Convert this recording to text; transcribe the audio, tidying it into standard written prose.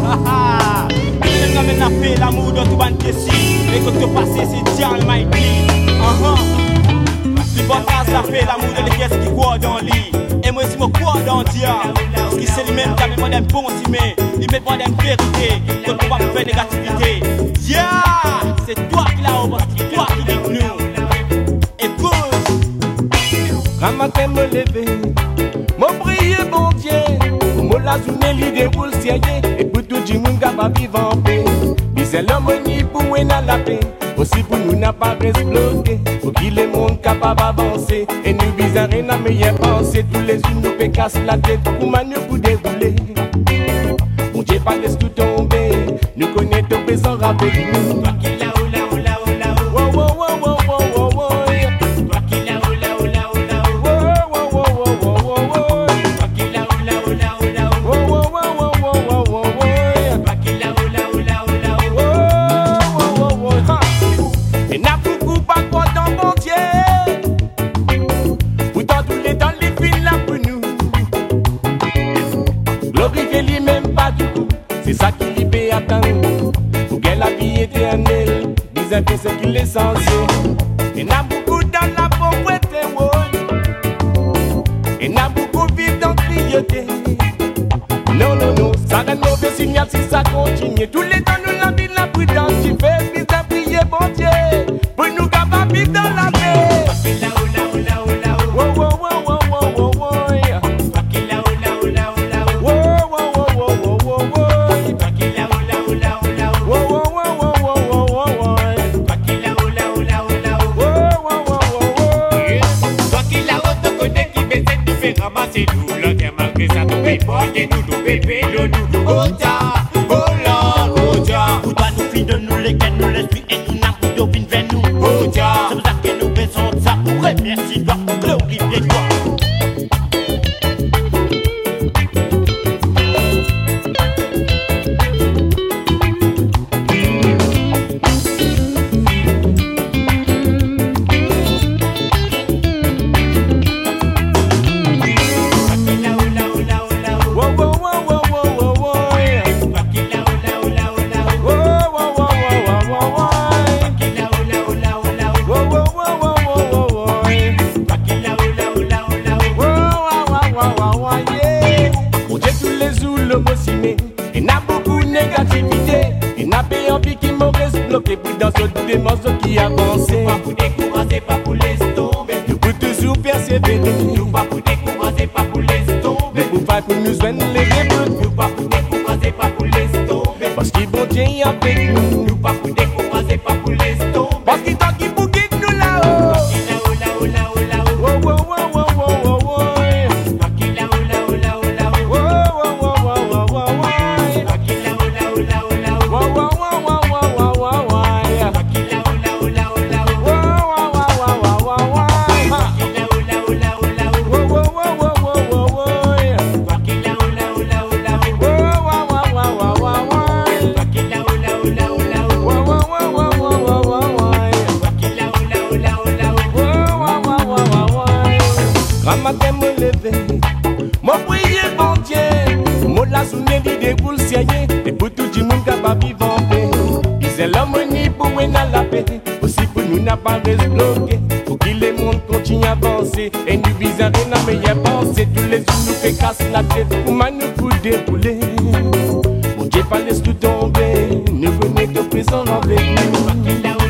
Il amène à faire l'amour dans tout ban question. Et quand tu passes, c'est Diane Mighty. Si bon cas, ça fait l'amour de l'équipe qui croit dans lui. Et moi, si je crois dans Dieu, parce que c'est lui-même qui a besoin d'un bon timé. Il met pas d'une vérité. Quand on va faire négativité. Yeah! C'est toi qui l'as, parce que c'est toi qui l'es nous. Écoute! Quand matin me lever, mon prier bon Dieu. Mon la journée li déroule sérieux. Et pour tout le monde qui va vivre en paix. C'est l'homme ni pour nous la paix. Aussi pour nous n'a pas exploser. Pour qu'il le monde capable d'avancer. Et nous visons rien à meilleure pensée. Tous les jours nous fait casser la tête. Pour nous pour dérouler. Mon Dieu pas laisse tout tomber. Nous connaissons ton présent avec nous. Toi qui là ou là ou là ou là ou. Wow wow wow wow wow wow. Toi qui là ou là ou là ou là ou. Wow wow wow wow wow wow. Toi qui là ou là ou là ou là ou. Wow wow wow wow wow wow wow. Toi qui là ou là ou là ou là ou. Wow wow wow wow. Et n'a beaucoup pas content mon Dieu. Pourtant tous les temps les filles là pour nous. Glorifier lui-même pas du coup. C'est ça qui lui peut attendre. Pour qu'elle la vie éternelle. Disant que c'est qu'il est censé. Et n'a beaucoup dans la pauvreté. Et n'a beaucoup vivre dans criauté. Non, non, non. Ça donne mauvais signal si ça continue. Tous les temps nous la vie la prudence. Tu fais bien prier bon Dieu. Pour nous capables vivre dans la paix. Là où, là où, là où, là où. Wow, wow, wow, wow, wow, wow, wow. Toi qui là où, là où, là où, là où. Wow, wow, wow, wow, wow, wow, wow. Toi qui là où, là où, là où, là où. Wow, wow, wow, wow, wow, wow, wow. Toi qui là où, là où, là où, là où. Wow, wow, wow, wow, wow. Toi qui là où te connais qui baisse tu fais ramasser nous. L'autre malgré ça nous paye pas et nous bébé de nous. Ota, volant, ota. Pour toi, nous filles de nous, lesquels nous l'esprit et nous n'a plus d'opine vers nous. Ota. C'est pour ça que nous faisons ça pour remercier toi, pour glorifier toi. Et n'a beaucoup de négativité. Et n'a pas envie qui m'aurait bloqué. Puis dans ce démence qui avance. Pas pour décourager, pas pour laisser tomber. Nous pouvons toujours persévérer. Nous pas pour décourager, pas pour laisser tomber. Nous pouvons pour nous joindre les débouts. Nous pas pour décourager, pas pour laisser tomber. Parce qu'il bon Dieu avec nous. Nous pas pour décourager, pas pour laisser tomber. Parce qu'il t'a qui pour guider nous là-haut. Toi qui là où, là où, là où, là où. Wow, wow, wow, wow, wow, wow, wow. Toi qui là où, là où, là où, là où. Wow, wow, wow, wow, wow, wow, wow. Toi qui là où, là où, là où, là où. Wow, wow, wow, wow, wow, wow, wow, wow. Toi qui là où, là où, là où, là où. Wow, wow, wow, wow, wow, wow, wow. Toi qui là où, là où, là où, là où. Wow, wow, wow, wow, wow, wow, wow. Toi qui là où, là où, là où, là où. Wow, wow, wow, wow, wow, wow, wow. Toi qui là où, là où, là où, là où. Wow, wow, wow, wow, wow, wow, wow, wow. Toi qui là où, là où, là où, là où. Wow, wow, wow, wow, wow, wow. Grand matin me lever, mon prier bon Dieu. Mon la journée li déroule sérieux. Et pour tout le monde qui va vivre en paix. C'est l'homme ni pour nous la paix. Aussi pour nous n'a pas bloqué. Pour qu'il le monde continue à avancer. Et nous visons rien à meilleure pensée. Tous les jours nous fait casser la tête. Pour nous pour dérouler. Mon Dieu pas laisse tout tomber. Nous connaissons ton présent avec nous. Toi qui là où,